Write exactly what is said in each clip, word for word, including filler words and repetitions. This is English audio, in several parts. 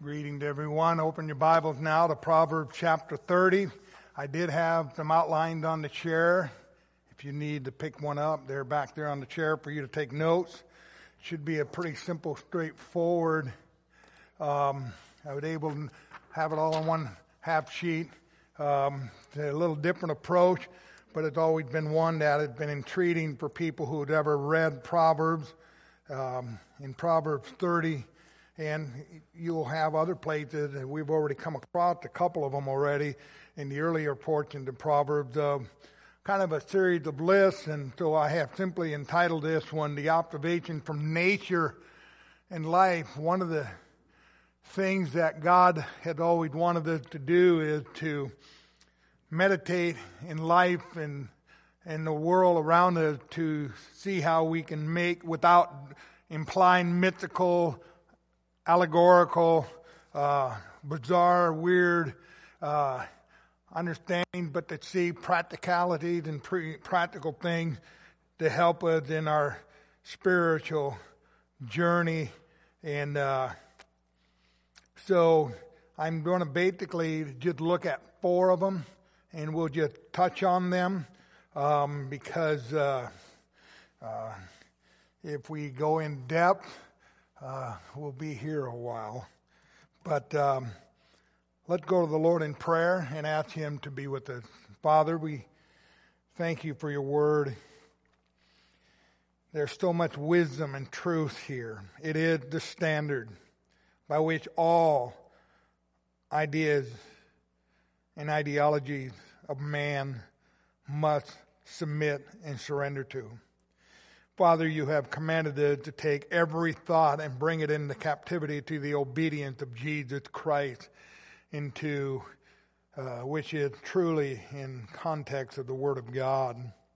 Greeting to everyone. Open your Bibles now to Proverbs chapter thirty. I did have them outlined on the chair. If you need to pick one up, they're back there on the chair for you to take notes. It should be a pretty simple, straightforward. Um, I was able to have it all on one half sheet. Um, a little different approach, but it's always been one that has been intriguing for people who had ever read Proverbs. Um, in Proverbs thirty, and you'll have other places, and we've already come across a couple of them already in the earlier portions of Proverbs, uh, kind of a series of lists, and so I have simply entitled this one, The Observation from Nature and Life. One of the things that God had always wanted us to do is to meditate in life and and the world around us to see how we can make, without implying mythical, allegorical, uh, bizarre, weird uh, understanding, but to see practicalities and pre- practical things to help us in our spiritual journey. And uh, so I'm going to basically just look at four of them, and we'll just touch on them. Um, because uh, uh, if we go in depth, uh, we'll be here a while. But um, let's go to the Lord in prayer and ask Him to be with us. Father, we thank You for Your word. There's so much wisdom and truth here. It is the standard by which all ideas and ideologies of man must submit and surrender to. Father, You have commanded us to take every thought and bring it into captivity to the obedience of Jesus Christ, into uh, which is truly in context of the Word of God.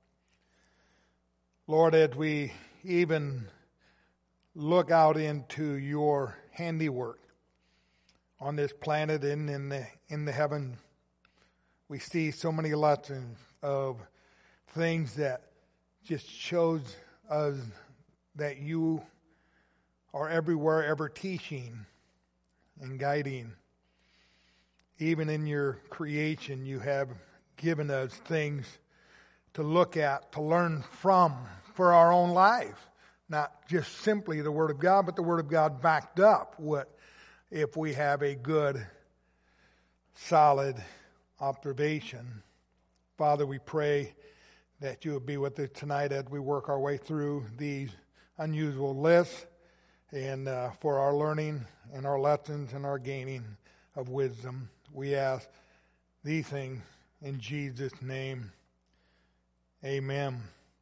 Lord, as we even look out into Your handiwork on this planet and in the in the heaven, we see so many lessons of things that just shows us that You are everywhere, ever teaching and guiding. Even in Your creation, You have given us things to look at, to learn from for our own life. Not just simply the Word of God, but the Word of God backed up. What if we have a good, solid observation? Father, we pray that You will be with us tonight as we work our way through these unusual lists, and uh, for our learning and our lessons and our gaining of wisdom. We ask these things in Jesus' name. Amen.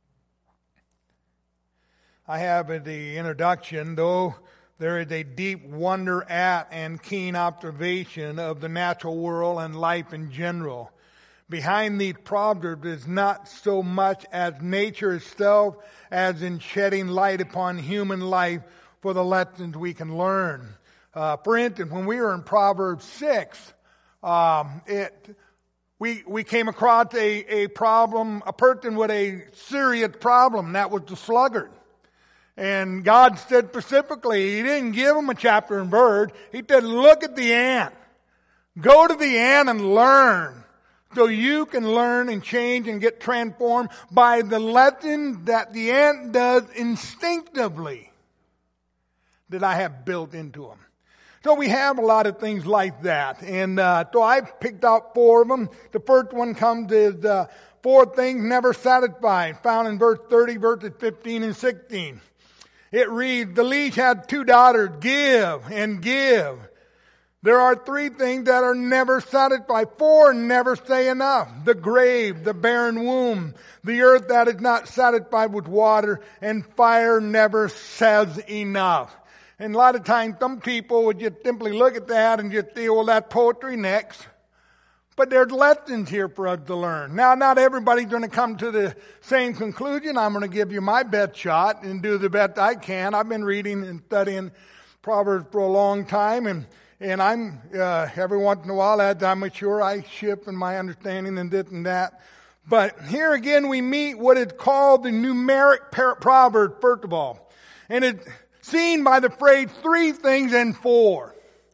I have in the introduction, though there is a deep wonder at and keen observation of the natural world and life in general. Behind these proverbs is not so much as nature itself as in shedding light upon human life for the lessons we can learn. Uh, for instance, when we were in Proverbs six, um, it we we came across a, a problem, a person with a serious problem, and that was the sluggard. And God said specifically, He didn't give him a chapter and verse. He said, look at the ant. Go to the ant and learn. So you can learn and change and get transformed by the lesson that the ant does instinctively that I have built into him. So we have a lot of things like that. And uh, so I picked out four of them. The first one comes is uh, four things never satisfied, found in verse thirty, verses fifteen and sixteen. It reads, the leech had two daughters, give and give. There are three things that are never satisfied. Four never say enough. The grave, the barren womb, the earth that is not satisfied with water, and fire never says enough. And a lot of times some people would just simply look at that and just say, well, that's poetry, next. But there's lessons here for us to learn. Now, not everybody's going to come to the same conclusion. I'm going to give you my best shot and do the best I can. I've been reading and studying Proverbs for a long time, and And I'm, uh, every once in a while, as I mature, I shift in my understanding and this and that. But here again, we meet what is called the numeric proverb, first of all. And it's seen by the phrase three things and four.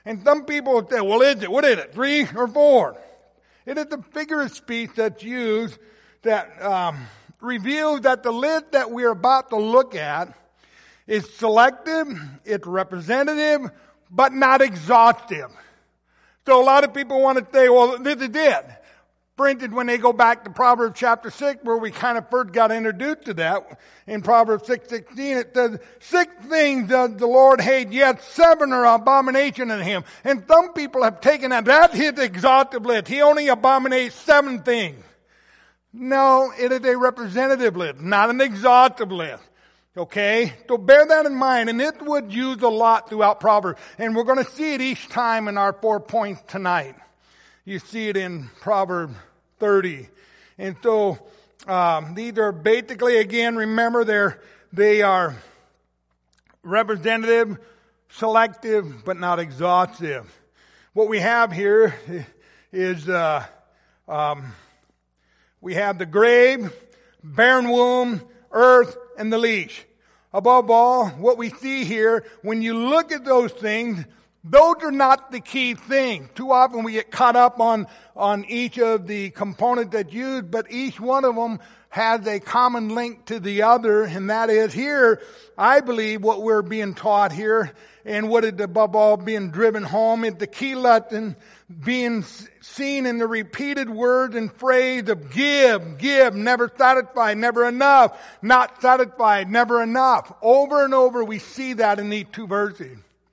And some people will say, well, is it? What is it? Three or four? It is a figure of speech that's used that um, reveals that the list that we're about to look at is selective, it's representative, but not exhaustive. So a lot of people want to say, well, this is it. For instance, when they go back to Proverbs chapter six, where we kind of first got introduced to that, in Proverbs six sixteen, it says, six things does the Lord hate, yet seven are abomination in him. And some people have taken that, that's his exhaustive list. He only abominates seven things. No, it is a representative list, not an exhaustive list. Okay? So bear that in mind, and it would use a lot throughout Proverbs. And we're going to see it each time in our four points tonight. You see it in Proverbs thirty. And so, um, these are basically, again, remember, they're, they are representative, selective, but not exhaustive. What we have here is, uh, um, we have the grave, barren womb, earth, and the leash. Above all, what we see here, when you look at those things, those are not the key things. Too often we get caught up on, on each of the components that's used, but each one of them has a common link to the other, and that is here, I believe what we're being taught here, and what is above all being driven home, is the key lesson being seen in the repeated words and phrase of give, give, never satisfied, never enough, not satisfied, never enough. Over and over we see that in these two verses.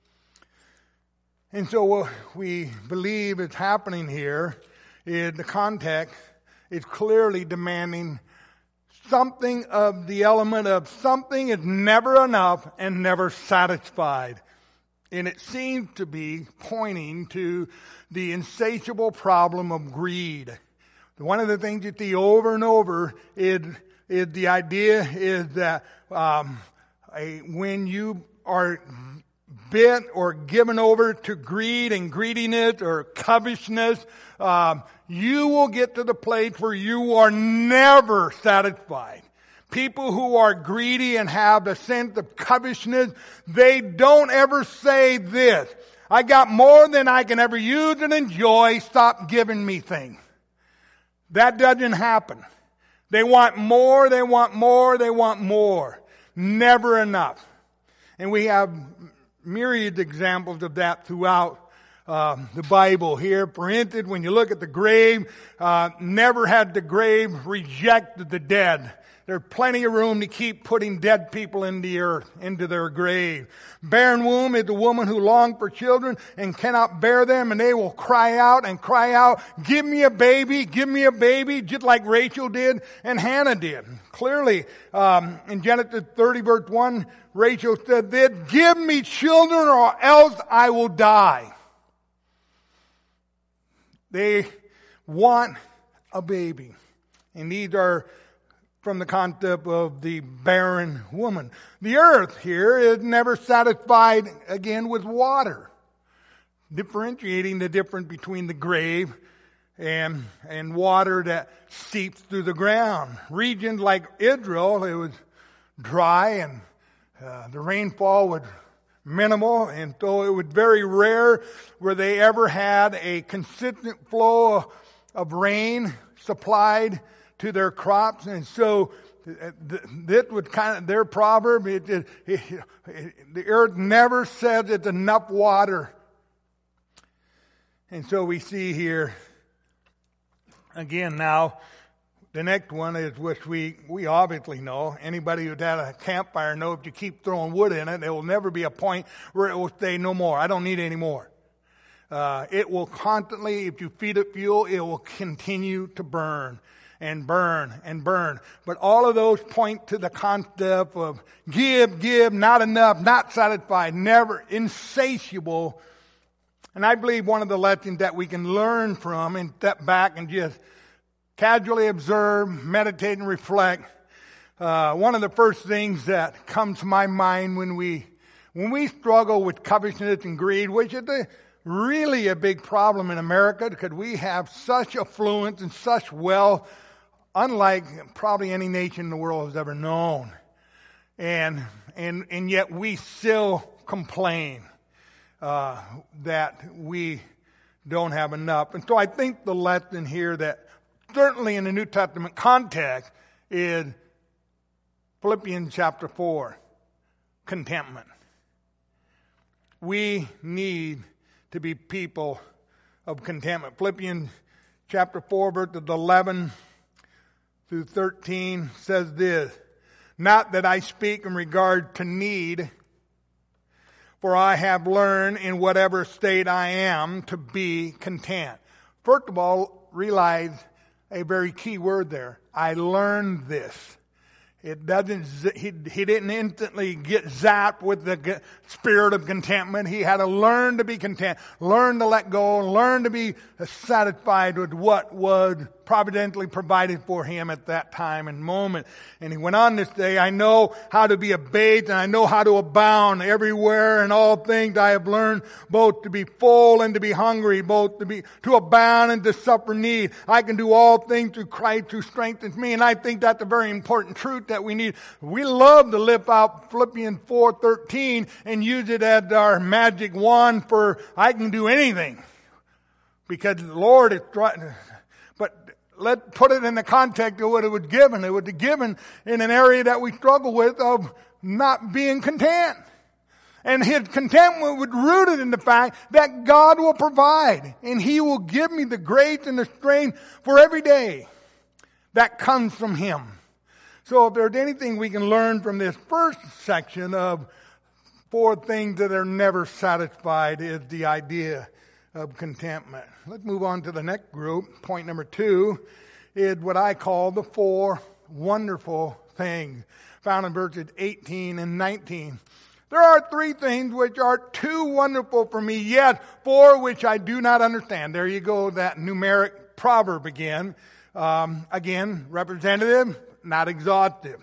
And so what we believe is happening here is the context is clearly demanding something of the element of something is never enough and never satisfied. And it seems to be pointing to the insatiable problem of greed. One of the things you see over and over is, is the idea is that um, a, when you are bit or given over to greed and greediness or covetousness, um, you will get to the place where you are never satisfied. People who are greedy and have a sense of covetousness, they don't ever say this: I got more than I can ever use and enjoy, stop giving me things. That doesn't happen. They want more, they want more, they want more. Never enough. And we have myriad examples of that throughout um, the Bible here. For instance, when you look at the grave, uh, never had the grave rejected the dead. There's plenty of room to keep putting dead people in the earth, into their grave. Barren womb is the woman who longs for children and cannot bear them, and they will cry out and cry out, give me a baby, give me a baby, just like Rachel did and Hannah did. Clearly, um, in Genesis thirty verse one, Rachel said this, give me children or else I will die. They want a baby. And these are from the concept of the barren woman. The earth here is never satisfied again with water. Differentiating the difference between the grave and, and water that seeps through the ground. Regions like Israel, it was dry and uh, the rainfall was minimal, and so it was very rare where they ever had a consistent flow of, of rain supplied to their crops. And so this was kind of their proverb. It, it, it, it, the earth never says it's enough water. And so we see here again now, the next one is which we, we obviously know. Anybody who's had a campfire knows if you keep throwing wood in it, there will never be a point where it will say no more. I don't need any more. Uh, it will constantly, if you feed it fuel, it will continue to burn and burn and burn. But all of those point to the concept of give, give, not enough, not satisfied, never, insatiable. And I believe one of the lessons that we can learn from and step back and just casually observe, meditate, and reflect. Uh, one of the first things that comes to my mind when we when we struggle with covetousness and greed, which is a, really a big problem in America because we have such affluence and such wealth, unlike probably any nation in the world has ever known, and and and yet we still complain. uh, that we don't have enough. And so I think the lesson here that certainly in the New Testament context is Philippians chapter four, contentment. We need to be people of contentment. Philippians chapter four, verses eleven through thirteen says this, "Not that I speak in regard to need, for I have learned in whatever state I am to be content." First of all, realize a very key word there. I learned this. It doesn't, he, he didn't instantly get zapped with the spirit of contentment. He had to learn to be content, learn to let go, learn to be satisfied with what was providentially provided for him at that time and moment. And he went on to say, "I know how to be abased and I know how to abound everywhere in all things. I have learned both to be full and to be hungry, both to be, to abound and to suffer need. I can do all things through Christ who strengthens me." And I think that's a very important truth that we need. We love to lift out Philippians four thirteen and use it as our magic wand for I can do anything. Because the Lord is trying, but let's put it in the context of what it was given. It was given in an area that we struggle with of not being content. And his contentment was rooted in the fact that God will provide. And he will give me the grace and the strength for every day that comes from him. So if there's anything we can learn from this first section of four things that are never satisfied is the idea of contentment. Let's move on to the next group. Point number two is what I call the four wonderful things, found in verses eighteen and nineteen. "There are three things which are too wonderful for me, yet four which I do not understand." There you go, that numeric proverb again. Um, again, representative, not exhaustive.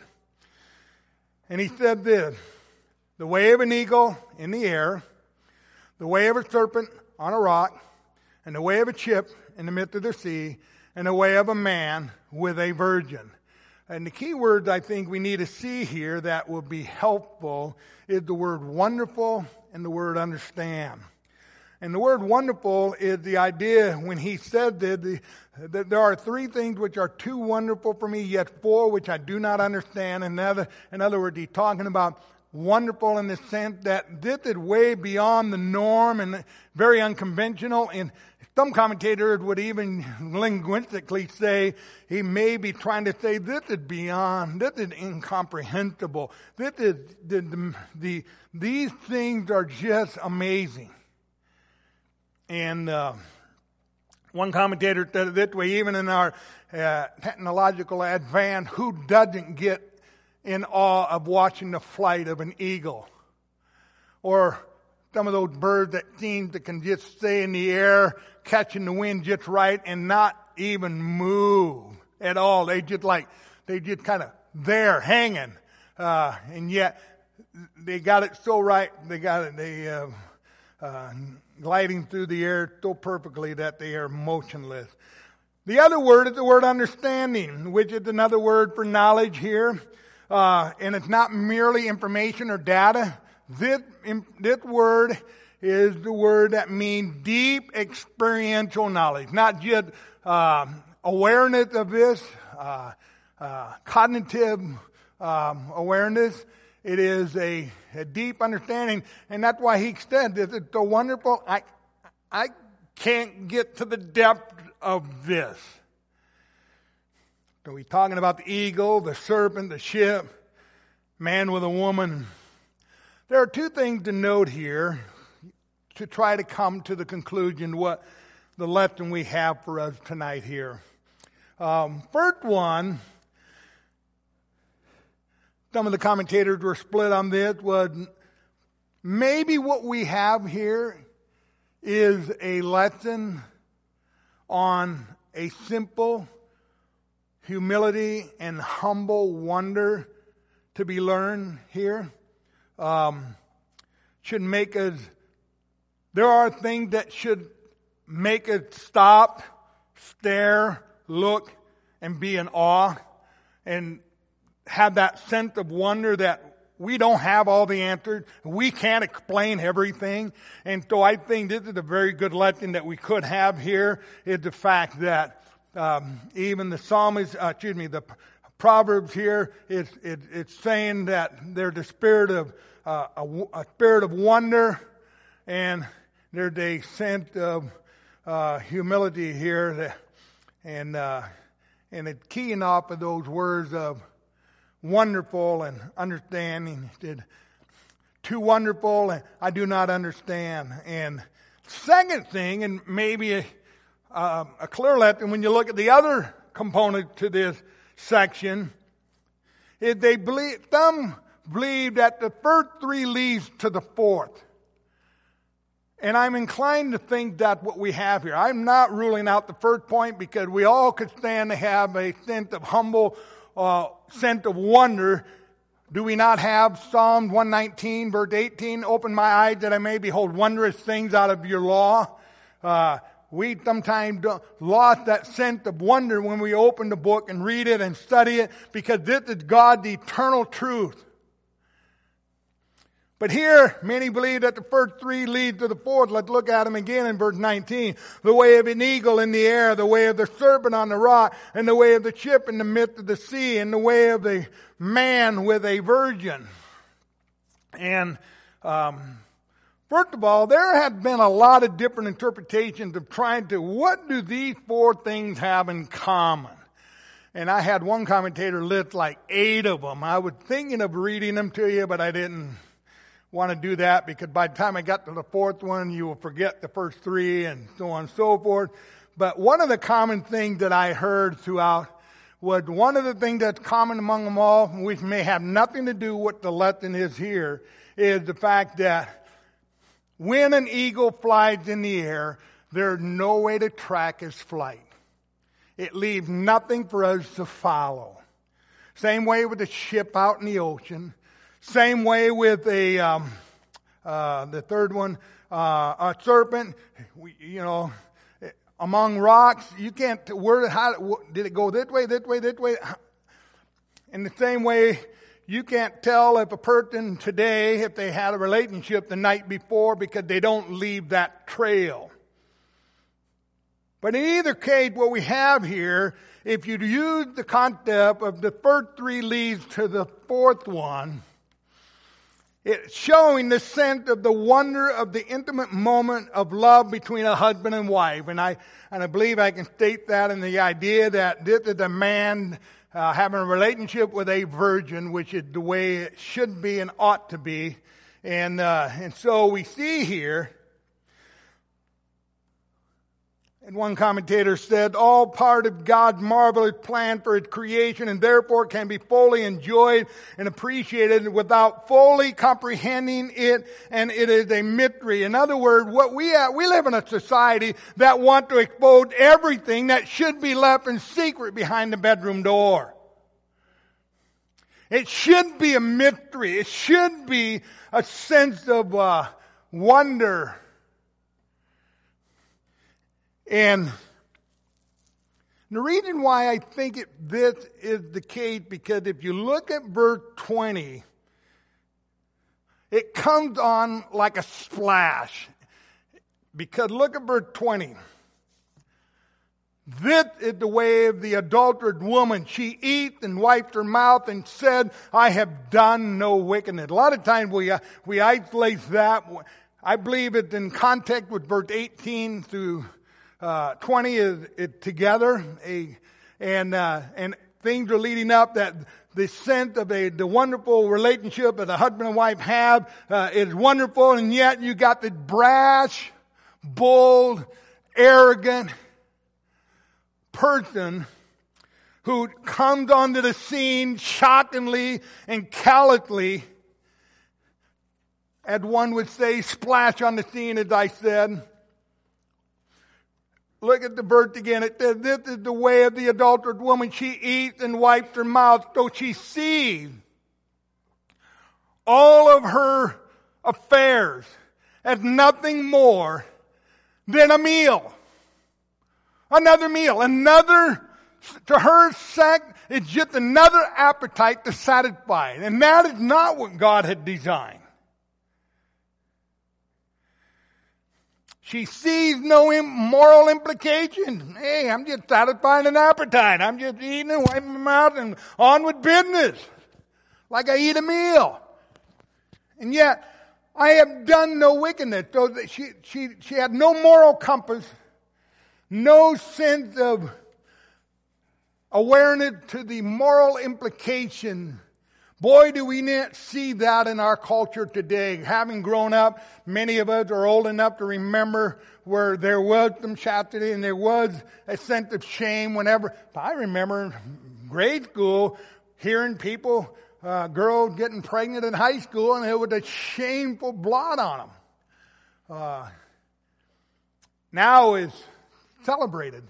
And he said this, "The way of an eagle in the air, the way of a serpent on a rock, and the way of a ship in the midst of the sea, and the way of a man with a virgin." And the key words I think we need to see here that will be helpful is the word wonderful and the word understand. And the word wonderful is the idea when he said that, the, that there are three things which are too wonderful for me, yet four which I do not understand. In other, in other words, he's talking about wonderful in the sense that this is way beyond the norm and very unconventional. And some commentators would even linguistically say he may be trying to say this is beyond, this is incomprehensible. This is the, the, the these things are just amazing. And uh, one commentator said it this way: even in our uh, technological advance, who doesn't get in awe of watching the flight of an eagle? Or some of those birds that seem to can just stay in the air, catching the wind just right and not even move at all. They just like, they just kind of there hanging. Uh, and yet they got it so right, they got it, they, uh, uh, gliding through the air so perfectly that they are motionless. The other word is the word understanding, which is another word for knowledge here. Uh, and it's not merely information or data. This, this word is the word that means deep experiential knowledge, not just uh, awareness of this, uh, uh, cognitive um, awareness. It is a, a deep understanding, and that's why he said this. It's so wonderful. I, I can't get to the depth of this. So we're talking about the eagle, the serpent, the ship, man with a woman. There are two things to note here to try to come to the conclusion what the lesson we have for us tonight here. Um, first one, some of the commentators were split on this, was maybe what we have here is a lesson on a simple humility and humble wonder to be learned here. Um, should make us, there are things that should make us stop, stare, look, and be in awe, and have that sense of wonder that we don't have all the answers. We can't explain everything. And so I think this is a very good lesson that we could have here, is the fact that um, even the psalmist, uh, excuse me, the Proverbs here, it's, it, it's saying that there's a spirit of uh, a, a spirit of wonder, and there's a sense of uh, humility here, that, and uh, and it's keying off of those words of wonderful and understanding. He said, too wonderful and I do not understand. And second thing, and maybe a, uh, a clear lesson when you look at the other component to this section, is they believe, some believe that the first three leads to the fourth. And I'm inclined to think that's what we have here. I'm not ruling out the first point, because we all could stand to have a sense of humble Uh, sense of wonder. Do we not have Psalm one nineteen, verse eighteen, open my eyes that I may behold wondrous things out of your law? Uh, we sometimes lost that sense of wonder when we open the book and read it and study it, because this is God's eternal truth. But here, many believe that the first three lead to the fourth. Let's look at them again in verse nineteen. The way of an eagle in the air, the way of the serpent on the rock, and the way of the ship in the midst of the sea, and the way of the man with a virgin. And um, first of all, there have been a lot of different interpretations of trying to, what do these four things have in common? And I had one commentator list like eight of them. I was thinking of reading them to you, but I didn't want to do that, because by the time I got to the fourth one, you will forget the first three and so on and so forth. But one of the common things that I heard throughout was, one of the things that's common among them all, which may have nothing to do with the lesson is here, is the fact that when an eagle flies in the air, there's no way to track his flight. It leaves nothing for us to follow. Same way with the ship out in the ocean. Same way with a, um, uh, the third one, uh, a serpent. We, you know, among rocks, you can't, where, how, did it go this way, this way, this way? In the same way, you can't tell if a person today, if they had a relationship the night before, because they don't leave that trail. But in either case, what we have here, if you use the concept of the first three leads to the fourth one, it's showing the sense of the wonder of the intimate moment of love between a husband and wife. And I, and I believe I can state that in the idea that this is a man uh, having a relationship with a virgin, which is the way it should be and ought to be. And, uh, and so we see here, and one commentator said, all part of God's marvelous plan for His creation, and therefore can be fully enjoyed and appreciated without fully comprehending it, and it is a mystery. In other words, what we have, we live in a society that wants to expose everything that should be left in secret behind the bedroom door. It should be a mystery. It should be a sense of uh, wonder. And the reason why I think it, this is the case, because if you look at verse twenty, it comes on like a splash. Because look at verse twenty. This is the way of the adulterous woman. She eats and wiped her mouth and said, I have done no wickedness. A lot of times we, uh, we isolate that. I believe it's in context with verse eighteen through Uh, twenty is, is together, a, and uh, and things are leading up that the sense of a, the wonderful relationship that a husband and wife have uh, is wonderful, and yet you got the brash, bold, arrogant person who comes onto the scene shockingly and callously, as one would say, splash on the scene, as I said. Look at the verse again. It says, this is the way of the adulterous woman. She eats and wipes her mouth, so she sees all of her affairs as nothing more than a meal. Another meal. Another To her, sex is just another appetite to satisfy. And that is not what God had designed. She sees no moral implications. Hey, I'm just satisfying an appetite. I'm just eating and wiping my mouth and on with business. Like I eat a meal. And yet, I have done no wickedness. So that she, she, she had no moral compass, no sense of awareness to the moral implication. Boy, do we not see that in our culture today. Having grown up, many of us are old enough to remember where there was some chastity and there was a sense of shame whenever. I remember grade school hearing people, uh, girls getting pregnant in high school, and it was a shameful blot on them. Uh, now it's celebrated.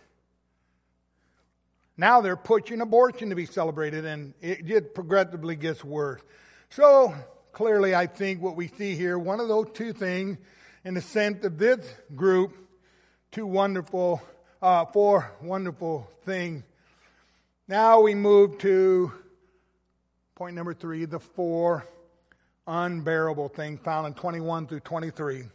Now they're pushing abortion to be celebrated, and it just progressively gets worse. So, clearly, I think what we see here, one of those two things, in the sense of this group, two wonderful, uh, four wonderful things. Now we move to point number three, the four unbearable things found in twenty-one through twenty-three.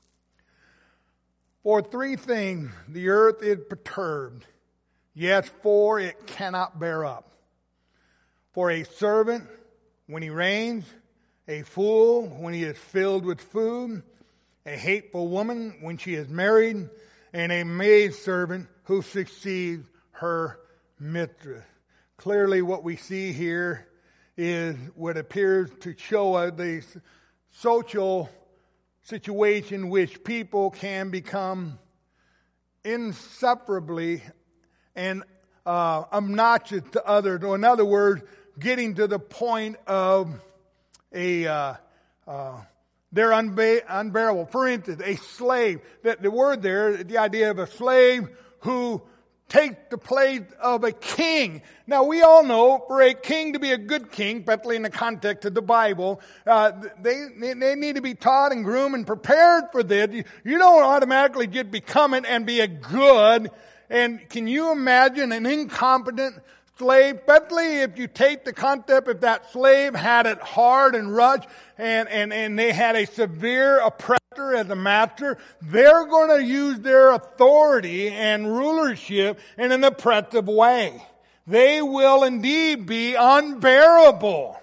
For three things, the earth is perturbed. Yes, for it cannot bear up. For a servant, when he reigns, a fool, when he is filled with food, a hateful woman, when she is married, and a maidservant who succeeds her mistress. Clearly what we see here is what appears to show us the social situation which people can become inseparably and uh, obnoxious to others. Or in other words, getting to the point of a uh, uh, they're unbe- unbearable. For instance, a slave. The, the word there, the idea of a slave who takes the place of a king. Now we all know for a king to be a good king, especially in the context of the Bible, uh, they, they need to be taught and groomed and prepared for this. You, you don't automatically just become it and be a good. And can you imagine an incompetent slave? Especially if you take the concept, if that slave had it hard and rough and, and, and they had a severe oppressor as a master, they're going to use their authority and rulership in an oppressive way. They will indeed be unbearable.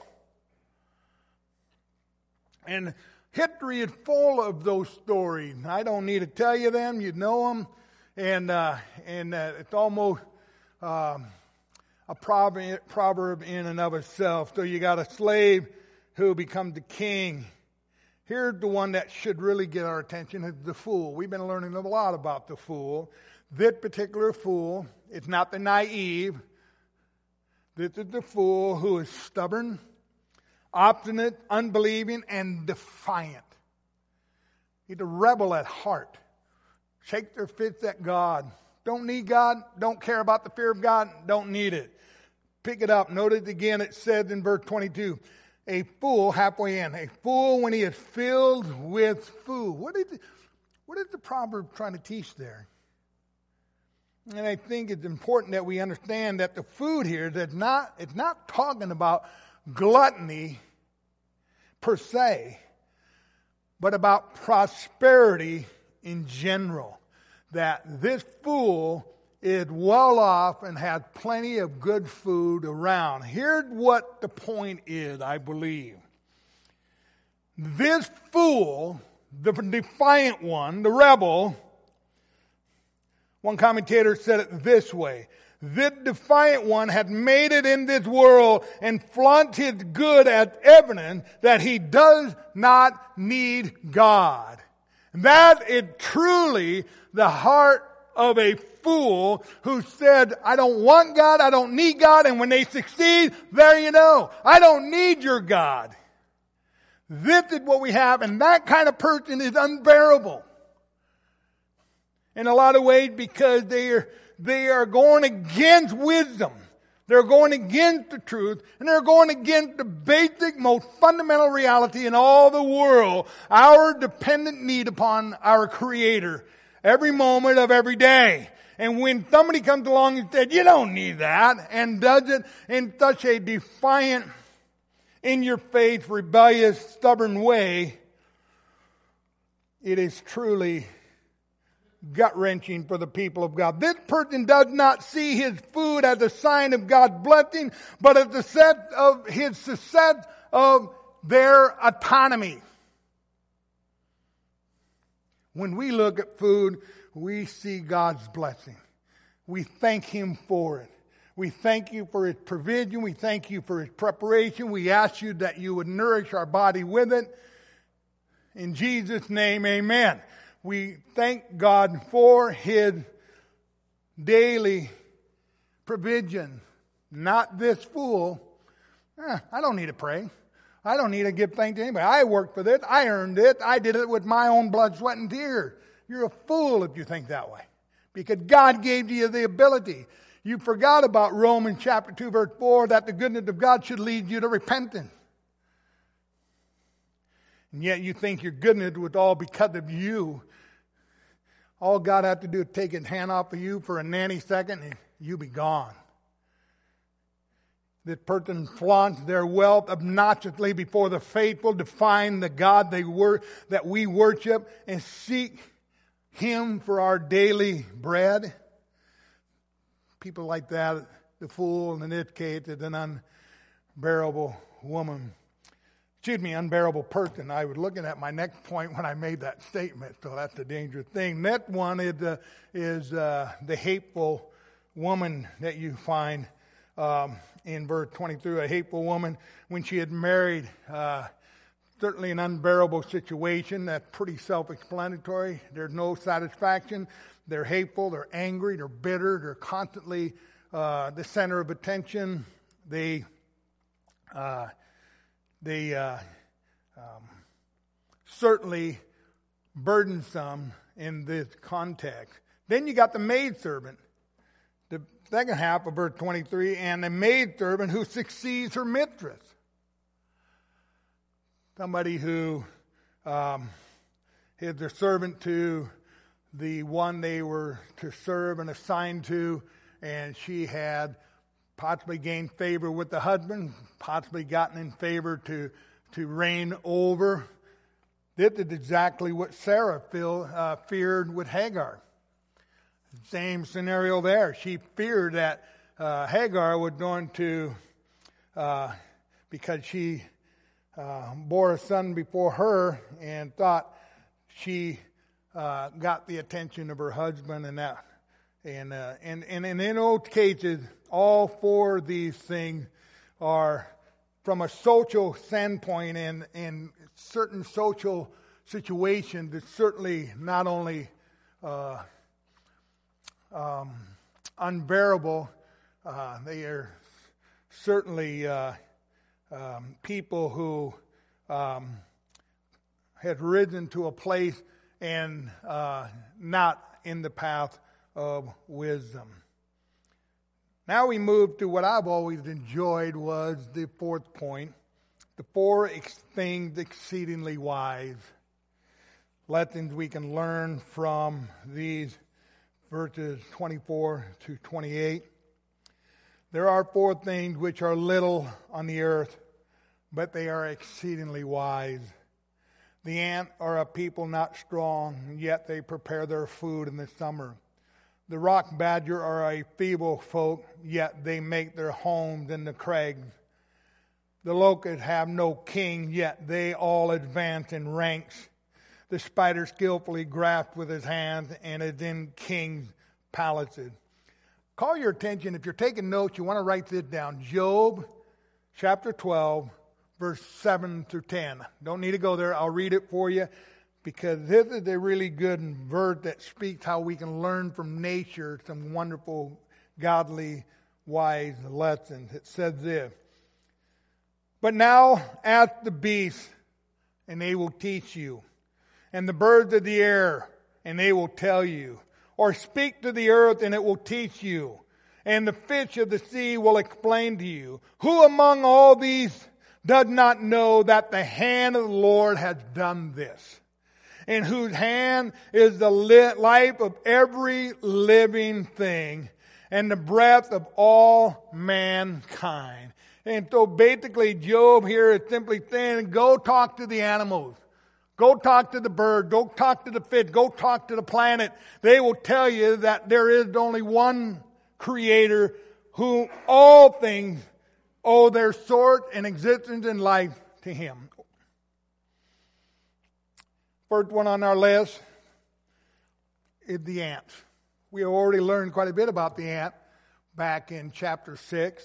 And history is full of those stories. I don't need to tell you them. You know them. And uh, and uh, it's almost um, a proverb, proverb in and of itself. So you got a slave who becomes the king. Here's the one that should really get our attention, is the fool. We've been learning a lot about the fool. This particular fool, it's not the naive. This is the fool who is stubborn, obstinate, unbelieving, and defiant. He's a rebel at heart. Shake their fists at God. Don't need God. Don't care about the fear of God. Don't need it. Pick it up. Notice again it says in verse twenty-two, a fool, halfway in, a fool when he is filled with food. What is, what is the proverb trying to teach there? And I think it's important that we understand that the food here, that's not, it's not talking about gluttony per se, but about prosperity in general. That this fool is well off and has plenty of good food around. Here's what the point is, I believe. This fool, the defiant one, the rebel, one commentator said it this way: this defiant one had made it in this world and flaunt his good as evidence that he does not need God. That is truly the heart of a fool who said, I don't want God, I don't need God, and when they succeed, there you know. I don't need your God. This is what we have, and that kind of person is unbearable. In a lot of ways, because they are, they are going against wisdom. They're going against the truth, and they're going against the basic, most fundamental reality in all the world, our dependent need upon our Creator every moment of every day. And when somebody comes along and says, you don't need that, and does it in such a defiant, in your faith, rebellious, stubborn way, it is truly gut-wrenching for the people of God. This person does not see his food as a sign of God's blessing, but as a set of his success of their autonomy. When we look at food, we see God's blessing. We thank Him for it. We thank you for His provision. We thank you for His preparation. We ask you that you would nourish our body with it. In Jesus' name, amen. We thank God for His daily provision. Not this fool. Eh, I don't need to pray. I don't need to give thanks to anybody. I worked for this. I earned it. I did it with my own blood, sweat, and tears. You're a fool if you think that way. Because God gave you the ability. You forgot about Romans chapter two, verse four, that the goodness of God should lead you to repentance. And yet you think your goodness was all because of you. All God had to do is take His hand off of you for a nanosecond and you be gone. This person flaunts their wealth obnoxiously before the faithful, defying the God they were that we worship, and seek Him for our daily bread. People like that, the fool in this case is an unbearable woman. Excuse me, unbearable person. I was looking at my next point when I made that statement, so that's a dangerous thing. Next one is, uh, is uh, the hateful woman that you find um, in verse twenty-three. A hateful woman, when she had married, uh, certainly an unbearable situation. That's pretty self-explanatory. There's no satisfaction. They're hateful, they're angry, they're bitter, they're constantly uh, the center of attention. They... Uh, They uh, um, certainly burdensome in this context. Then you got the maidservant, the second half of verse twenty-three, and the maidservant who succeeds her mistress. Somebody who um, is the servant to the one they were to serve and assigned to, and she had possibly gained favor with the husband, possibly gotten in favor to, to reign over. This is exactly what Sarah feel, uh, feared with Hagar. Same scenario there. She feared that uh, Hagar was going to, uh, because she uh, bore a son before her and thought she uh, got the attention of her husband and that. And, uh, and, and, and in those cases, all four of these things are, from a social standpoint and, and certain social situations, it's certainly not only uh, um, unbearable, uh, they are certainly uh, um, people who um, had risen to a place and uh, not in the path of wisdom. Now we move to what I've always enjoyed was the fourth point. The four ex- things exceedingly wise. Lessons we can learn from these verses twenty-four to twenty-eight. There are four things which are little on the earth, but they are exceedingly wise. The ant are a people not strong, yet they prepare their food in the summer. The rock badger are a feeble folk, yet they make their homes in the crags. The locusts have no king, yet they all advance in ranks. The spider skillfully grasps with his hands and is in kings' palaces. Call your attention, if you're taking notes, you want to write this down. Job chapter twelve, verse seven through ten. Don't need to go there. I'll read it for you, because this is a really good verse that speaks how we can learn from nature some wonderful, godly, wise lessons. It says this: "But now ask the beasts, and they will teach you, and the birds of the air, and they will tell you. Or speak to the earth, and it will teach you, and the fish of the sea will explain to you. Who among all these does not know that the hand of the Lord has done this? in whose hand is the li- life of every living thing and the breath of all mankind. And so basically Job here is simply saying, go talk to the animals. Go talk to the bird. Go talk to the fish. Go talk to the planet. They will tell you that there is only one Creator whom all things owe their source and existence and life to Him. First one on our list is the ants. We have already learned quite a bit about the ant back in chapter six.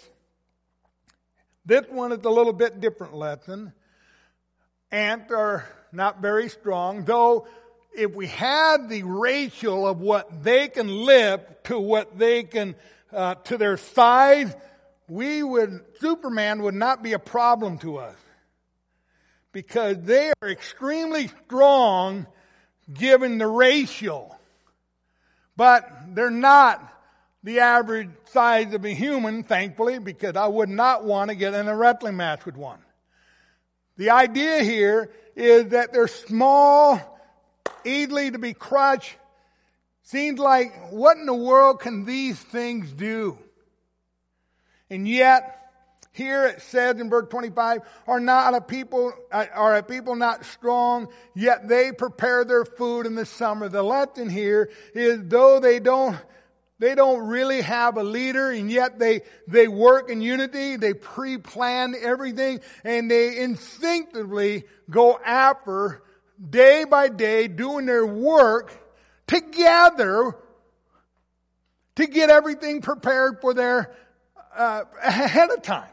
This one is a little bit different lesson. Ants are not very strong, though if we had the ratio of what they can lift to what they can, uh, to their size, we would, Superman would not be a problem to us. Because they are extremely strong given the ratio. But they're not the average size of a human, thankfully, because I would not want to get in a wrestling match with one. The idea here is that they're small, easily to be crushed. Seems like, what in the world can these things do? And yet, here it says in verse twenty-five, are not a people, are a people not strong, yet they prepare their food in the summer. The lesson here is though they don't, they don't really have a leader, and yet they, they work in unity, they pre-plan everything, and they instinctively go after, day by day, doing their work together to get everything prepared for their, uh, ahead of time.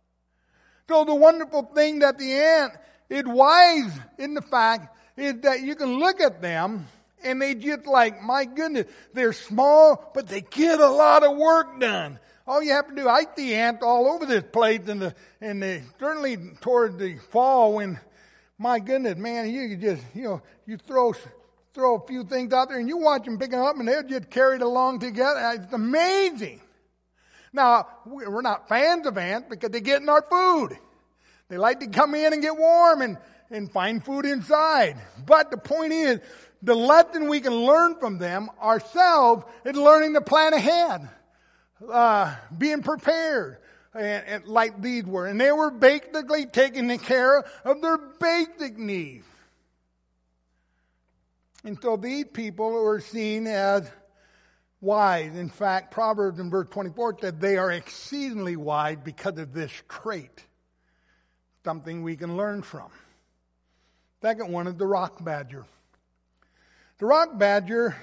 So the wonderful thing that the ant is wise in the fact is that you can look at them and they just like, my goodness, they're small, but they get a lot of work done. All you have to do, I see ants all over this place in the, in the, certainly toward the fall when, my goodness, man, you could just, you know, you throw, throw a few things out there and you watch them pick them up and they're just carried along together. It's amazing. Now, we're not fans of ants because they get in our food. They like to come in and get warm and, and find food inside. But the point is, the lesson we can learn from them ourselves is learning to plan ahead. Uh, being prepared. And, and like these were. And they were basically taking care of their basic needs. And so these people were seen as wise. In fact, Proverbs in verse twenty-four said they are exceedingly wise because of this trait. Something we can learn from. Second one is the rock badger. The rock badger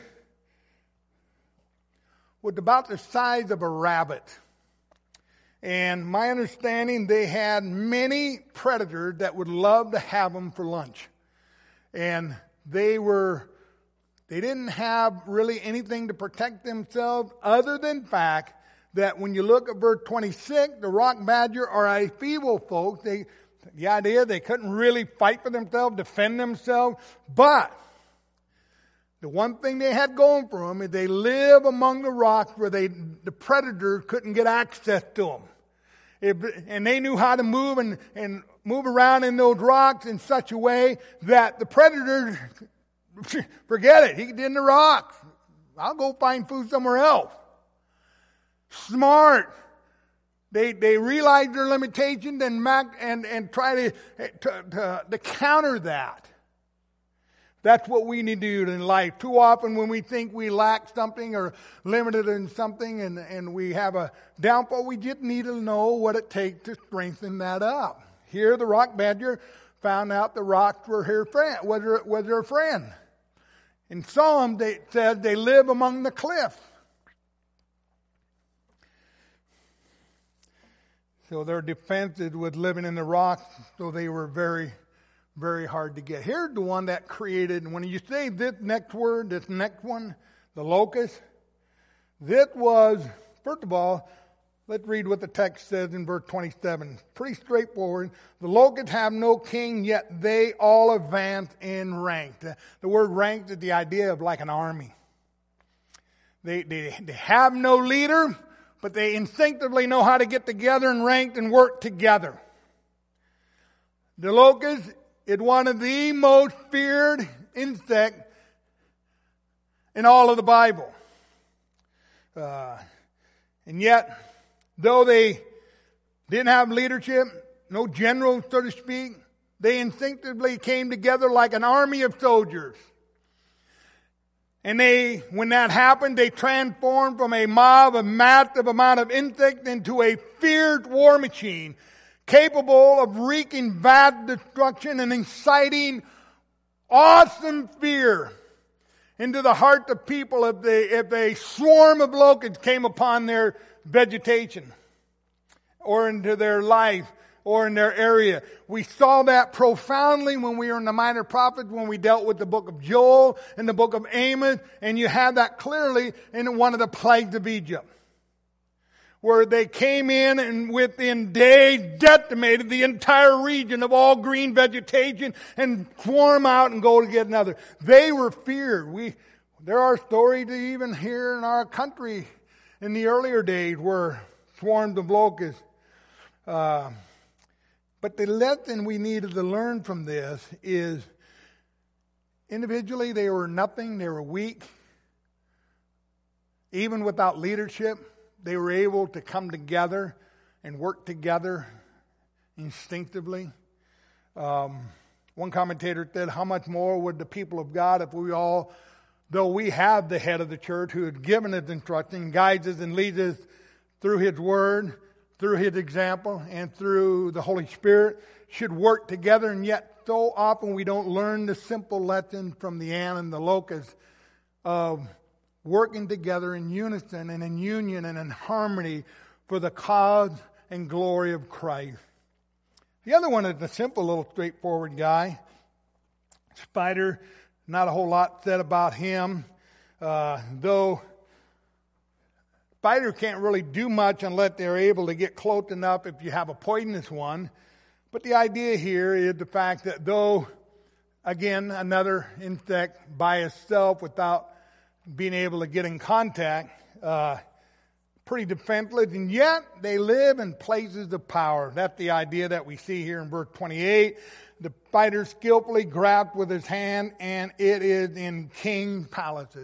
was about the size of a rabbit. And my understanding, they had many predators that would love to have them for lunch. And they were They didn't have really anything to protect themselves other than fact that when you look at verse twenty-six, the rock badger are a feeble folk. They, the idea they couldn't really fight for themselves, defend themselves. But the one thing they had going for them is they live among the rocks where they, the predators couldn't get access to them. It, and they knew how to move and, and move around in those rocks in such a way that the predators, forget it, he get in the rocks. I'll go find food somewhere else. Smart. They they realize their limitations and and and try to, to to to counter that. That's what we need to do in life. Too often when we think we lack something or limited in something and, and we have a downfall, we just need to know what it takes to strengthen that up. Here the rock badger found out the rocks were her friend, was her, was her friend. In Psalm, they said they live among the cliffs. So their defenses was living in the rocks, so they were very, very hard to get. Here's the one that created, when you say this next word, this next one, the locust, this was, first of all, let's read what the text says in verse twenty-seven. Pretty straightforward. The locusts have no king, yet they all advance in rank. The, the word ranked is the idea of like an army. They, they, they have no leader, but they instinctively know how to get together and rank and work together. The locust is one of the most feared insect in all of the Bible. Uh, and yet, though they didn't have leadership, no general, so to speak, they instinctively came together like an army of soldiers. And they, when that happened, they transformed from a mob, a massive amount of insects, into a feared war machine, capable of wreaking vast destruction and inciting awesome fear into the hearts of people if they, if a swarm of locusts came upon their vegetation or into their life or in their area. We saw that profoundly when we were in the Minor Prophets, when we dealt with the book of Joel and the book of Amos, and you have that clearly in one of the plagues of Egypt, where they came in and within days decimated the entire region of all green vegetation and swarm out and go to get another. They were feared. We, there are stories even here in our country in the earlier days where swarms of locusts. Uh, But the lesson we needed to learn from this is individually they were nothing, they were weak. Even without leadership, they were able to come together and work together instinctively. Um, one commentator said, how much more would the people of God if we all, though we have the head of the church who has given us instruction, guides us and leads us through His Word, through His example, and through the Holy Spirit, should work together, and yet so often we don't learn the simple lesson from the ant and the locust of working together in unison and in union and in harmony for the cause and glory of Christ. The other one is a simple little straightforward guy. Spider, not a whole lot said about him, uh, though spiders can't really do much unless they're able to get close enough if you have a poisonous one. But the idea here is the fact that though, again, another insect by itself without being able to get in contact, uh, pretty defenseless, and yet they live in places of power. That's the idea that we see here in verse twenty-eight. The spider skillfully grabbed with his hand, and it is in king palaces.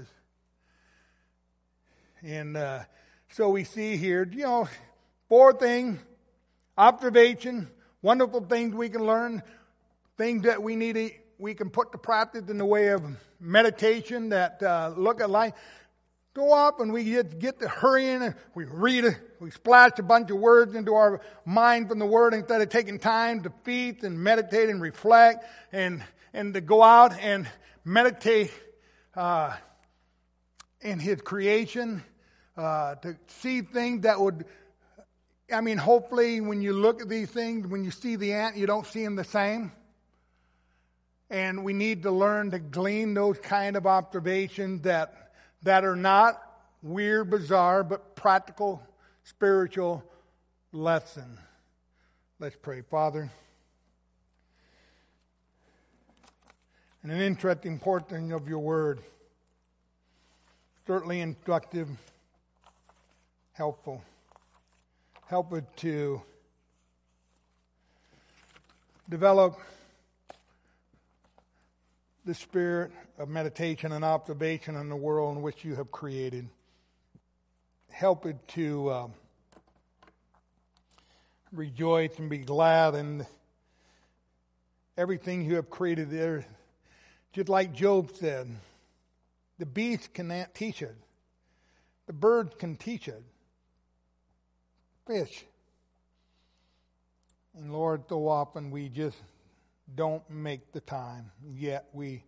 And uh, so we see here, you know, four things: observation, wonderful things we can learn, things that we need to, we can put to practice in the way of meditation that uh, look at life. Go up and we get, get to hurrying and we read it, we splash a bunch of words into our mind from the Word instead of taking time to feast and meditate and reflect and and to go out and meditate uh, in His creation. Uh, to see things that would, I mean, hopefully when you look at these things, when you see the ant, you don't see them the same. And we need to learn to glean those kind of observations that, that are not weird, bizarre, but practical, spiritual lessons. Let's pray. Father, and an interesting portion of your word, certainly instructive, helpful. Help it to develop the spirit of meditation and observation in the world in which you have created. Help it to uh, rejoice and be glad in everything you have created there. Just like Job said, the beasts cannot teach it. The birds can teach it. Fish. And Lord, so often we just don't make the time. Yet we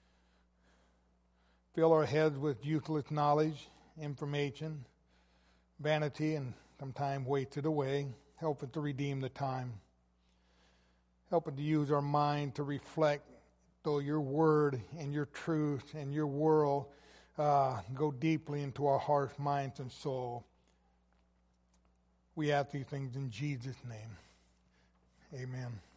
fill our heads with useless knowledge, information, vanity, and sometimes waste it away. Help us to redeem the time. Help us to use our mind to reflect, though your word and your truth and your world uh, go deeply into our hearts, minds, and soul. We ask these things in Jesus' name. Amen.